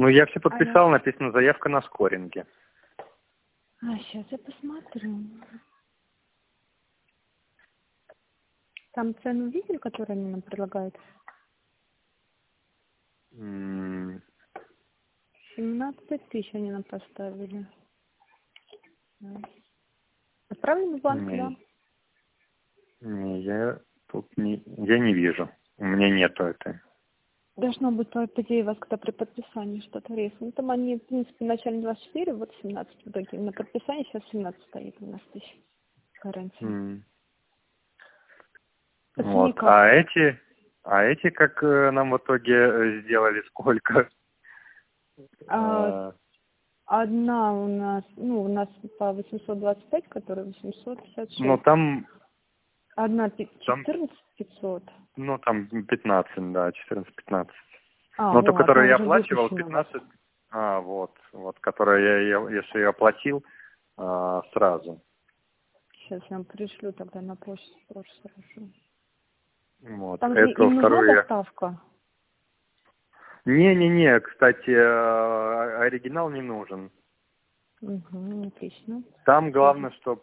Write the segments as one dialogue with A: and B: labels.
A: Ну, я все
B: Алло.
A: подписал, написано заявка на скоринге.
B: Сейчас я посмотрю. Там цену видели, которую они нам предлагают?
A: М,
B: 17 тысяч они нам поставили. Да. Отправили в банк, да?
A: я тут я не вижу. У меня нету этой.
B: Должно быть, по идее, у вас когда при подписании что-то рейс. Ну, там они, в принципе, вначале 24, вот 17 в итоге. На подписании сейчас 17 стоит у нас тысяч гарантия.
A: М,
B: По цене
A: Вот.
B: как?
A: А эти как нам в итоге сделали сколько?
B: А,
A: А,
B: одна у нас по 825, которая
A: Ну,
B: 856. Одна
A: там,
B: 14 500.
A: ну, там 15, да, 14-15.
B: А,
A: Но ту,
B: одна
A: которую я
B: уже
A: оплачивал,
B: выпущена у вас.
A: 15. Вот, которую если я оплатил сразу.
B: Сейчас я вам пришлю тогда на почту тоже сразу.
A: Вот,
B: Там же
A: эту
B: им нужна
A: вторую я...
B: доставка?
A: Не, кстати, оригинал не нужен.
B: Угу, отлично.
A: Там главное, чтобы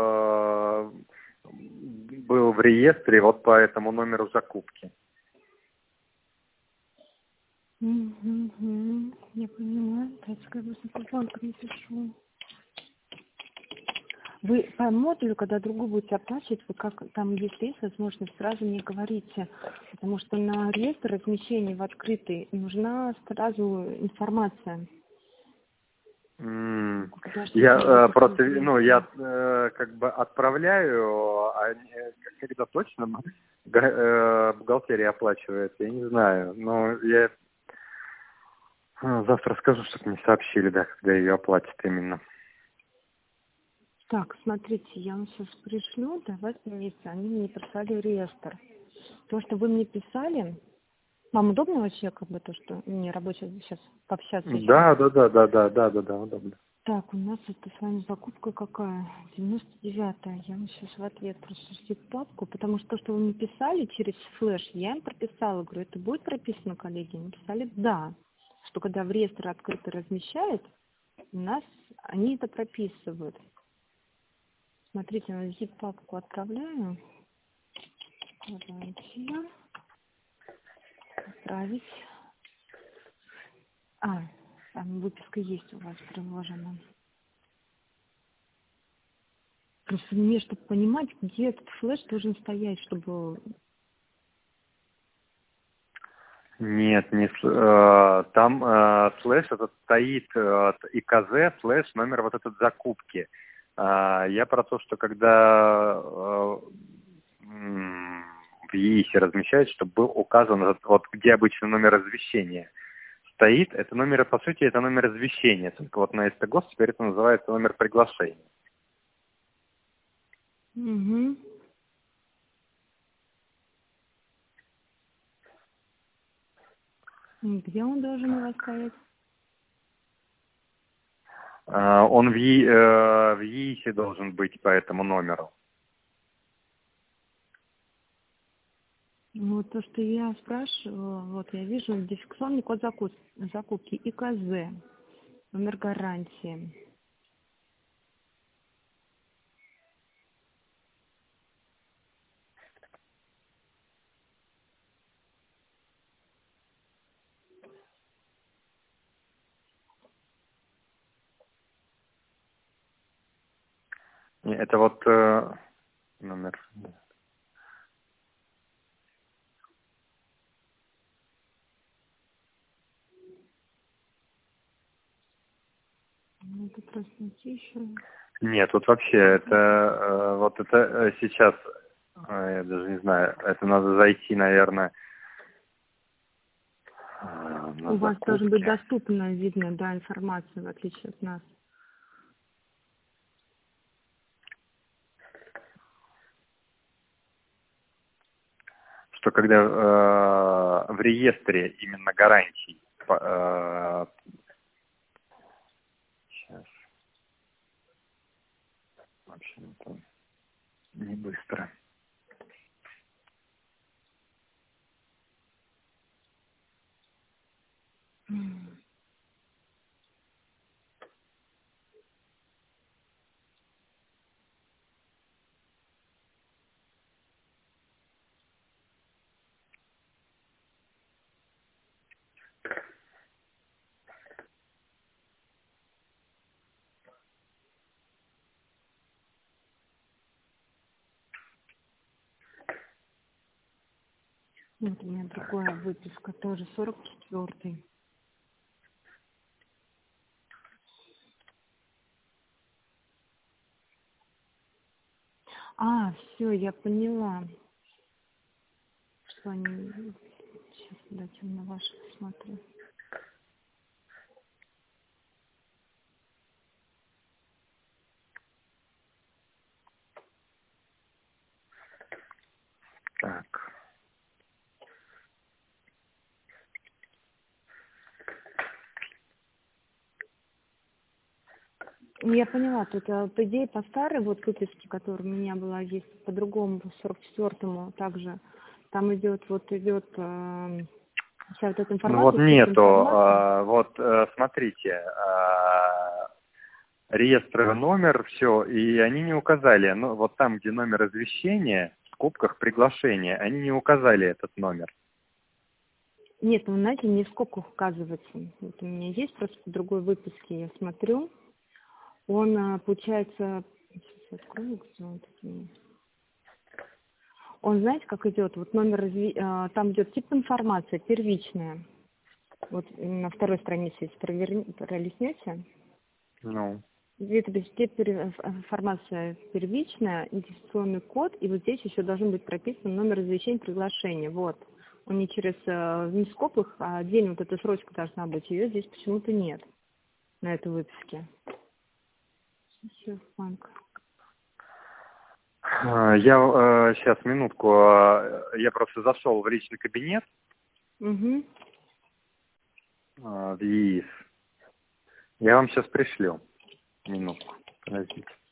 A: был в реестре вот по этому номеру закупки.
B: Угу, я поняла. Дайте как бы с банка напишу. Вы по модулю, когда другу будете оплачивать, вы как там, если есть возможность, сразу не говорите. Потому что на реестр размещения в открытый нужна сразу информация. Когда что
A: Я
B: будет
A: просто, я
B: известно.
A: как бы отправляю, когда точно бухгалтерия оплачивает, я не знаю. Но я завтра скажу, чтобы мне сообщили, да, когда ее оплатят именно.
B: Так, смотрите, я вам сейчас пришлю, давайте вместе. Они мне прислали реестр. То, что вы мне писали, вам удобно вообще, как бы то, что мне рабочий сейчас пообщаться еще?
A: Да, удобно.
B: Так, у нас это с вами закупка какая? 99-я. Я вам сейчас в ответ просто ждите папку, потому что то, что вы мне писали через флеш, я им прописала. Говорю, это будет прописано, коллеги? Они писали да. Что когда в реестр открыто размещают, у нас они это прописывают. Смотрите, на zip-папку отправляю. Гарантия. Отправить. Там выписка есть у вас приложена. Просто мне, чтобы понимать, где этот флеш должен стоять, чтобы...
A: Нет, там слэш этот стоит ИКЗ слэш номер вот этот закупки. Я про то, что когда в ЕИСе размещают, чтобы был указан этот, вот где обычно номер извещения стоит, это номер, по сути, это номер извещения. Только вот на СТГОС теперь это называется номер приглашения.
B: Угу. Где он должен у вас стоять?
A: Он в ЕИСе должен быть по этому номеру.
B: Вот то, что я спрашивала, вот я вижу идентификационный код закупки ИКЗ, номер гарантии.
A: Это вот номер.
B: Ну, это просто найти еще.
A: Нет, вот вообще это сейчас, я даже не знаю, это надо зайти, наверное, на
B: У вас должен быть
A: закупки.
B: доступна, видно, да, информация, в отличие от нас.
A: Что когда в реестре именно гарантий, сейчас, вообще это не быстро.
B: Вот у меня другая выписка, тоже 44-й. Все, я поняла, что они... Сейчас, дайте на ваши посмотрю.
A: Так.
B: Я поняла, тут по идее по старой вот выписке, которая у меня была, есть по-другому, по 44-му также, там идет вся вот эта
A: Ну
B: информация.
A: вот нету, смотрите, реестровый номер, все, и они не указали, ну вот там, где номер извещения, в скобках приглашения, они не указали этот номер.
B: Нет, ну, знаете, не в скобках указывается. Вот у меня есть просто по другой выписке, я смотрю. Он, получается, сейчас открою, где он тут у меня. Он, знаете, как идет? Вот номер, там идет тип информации, первичная. Вот на второй странице, если пролистнете.
A: Ну.
B: Это тип информация первичная, идентификационный код, и вот здесь еще должен быть прописан номер извещения приглашения. Вот. Он не через не в скобках, а отдельно вот эта строчка должна быть. Ее здесь почему-то нет на этой выписке. Банк.
A: Я сейчас, минутку, я просто зашел в личный кабинет
B: Угу.
A: в ЕИС. Я вам сейчас пришлю. Минутку, подождите.